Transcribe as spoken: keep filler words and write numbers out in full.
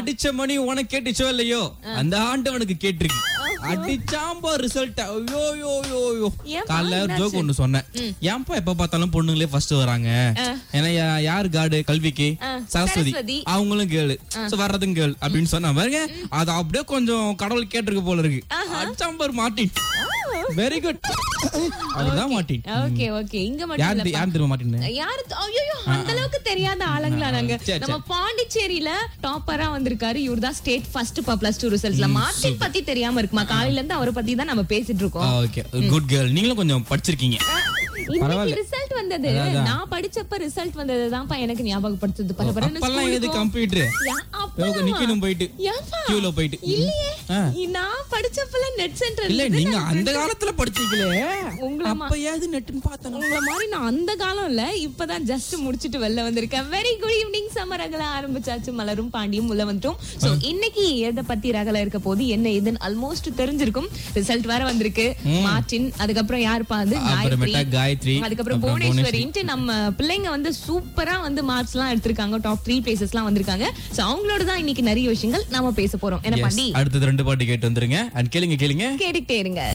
அடிச்ச மணி உனக்கு கேட்டுச்சோ இல்லையோ அந்த ஆண்டு உனக்கு கேட்டிருக்கு. அடிச்சாம்பா ரிசல்ட். ஐயோ யோ யோ யோ காலைல ஜோக் ஒண்ணு சொன்னேன். ஏன்பா எப்ப பார்த்தாலும் பொண்ணுங்களே ஃபர்ஸ்ட் வராங்க? ஏன்னா யாரு காடு கல்விக்கு? சரஸ்வதி. அவங்களும் கேளு வர்றதும் கேள் அப்படின்னு சொன்னா பாருங்க. அது அப்படியே கொஞ்சம் கடவுள் கேட்டிருக்கு போல இருக்கு. அடிச்சாம்பர் மாட்டின். Very good. அதுதான் மாட்டின். Okay okay. இங்க மட்டும் யாரு யாரு தெரியுமா மாட்டின்? யாரு? ஐயோ அந்த அளவுக்கு தெரியாத ஆளுங்களா நாங்க. நம்ம பாண்டிச்சேரியில டாப்பரா வந்திருக்காரு. இவர்தான் ஸ்டேட் ஃபர்ஸ்ட் பிளஸ் டூ ரிசல்ட்ஸ்ல. மார்டின் பத்தி தெரியாம இருக்குமா? காலையில இருந்து அவரை பத்தி தான் நம்ம பேசிட்டு இருக்கோம். Okay good girl. நீங்களும் கொஞ்சம் படிச்சிருக்கீங்க. இன்னைக்கு ரிசல்ட் வந்தது. நான் படிச்சப்ப ரிசல்ட் வந்ததுதான்ப்பா எனக்கு ஞாபகப்படுத்துது. பரபரன்னு அப்பலாம் எது கம்ப்யூட்டர் நிக்கணும் போயிட்டு கியூல போயிட்டு. இல்லையே நான் படிச்சப்பல நெட் சென்டர் இல்ல. நீங்க அந்த காலத்துல படிச்சீங்களே. உங்கள அப்ப ஏது நெட்னு பார்த்தேன். உங்கள மாதிரி நான் அந்த காலம் இல்ல. இப்பதான் ஜஸ்ட் முடிச்சிட்டு வெளில வந்திருக்கேன். Very good evening. சம்மர் ரகல ஆரம்பிச்சாச்சு. மலரும் பாண்டியும் உள்ள வந்துட்டோம். சோ இன்னைக்கு எதை பத்தி ரகல இருக்க போது என்ன ஏதுன்னு ஆல்மோஸ்ட் தெரிஞ்சிருக்கும். ரிசல்ட் வேற வந்திருக்கு. மார்டின் அதுக்கப்புறம் யாருப்பா அது? காயத்ரி. அதுக்கப்புறம் புவனேஸ்வரின்ட்டு நம்ம பிள்ளைங்க வந்து சூப்பரா வந்து மார்க்ஸ் எல்லாம் எடுத்திருக்காங்க. டாப் த்ரீ பிளேசஸ் எல்லாம் வந்திருக்காங்க. சோ அவங்களோட தான் இன்னைக்கு நிறைய விஷயங்கள் நாம பேச போறோம். என்ன பண்ணி அடுத்தது ரெண்டு பாட்டு கேட்டு வந்துருங்க. அண்ட் கேளுங்க கேளுங்க கேட்டுட்டே இருங்க.